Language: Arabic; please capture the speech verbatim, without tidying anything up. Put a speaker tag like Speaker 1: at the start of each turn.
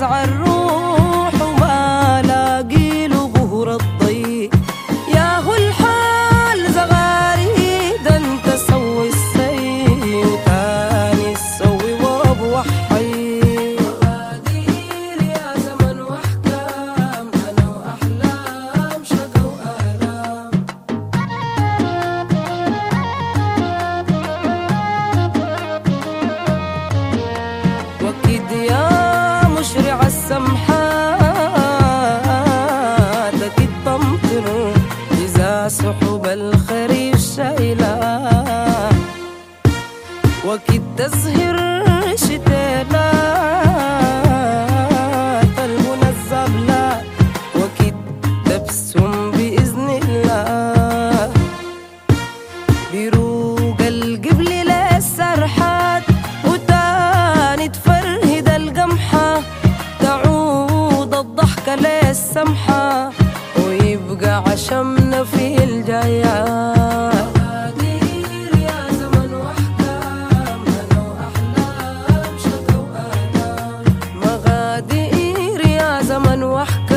Speaker 1: نزع الروح وما لاقي له بهر الضي. يا هو الحال زغاري ده انت سوي السي وتاني السوي وابو حي. مغادير يا زمن واحكام انا واحلام شقا والام. وكيد يا مشرع السمحات اكيد تمطر اذا سحب الخريف شايله. وكيد تزهر شتيلات المنزب لا. وكيد تبسم باذن الله بيروق القبل للسرحات وتاني تفرهد القمحة. تعود الضحكة للسمحة ويبقى عشمنا في الجايات. مغادير يا زمن واحكام انا واحلام شقا والام. مغادير يا زمن واحكام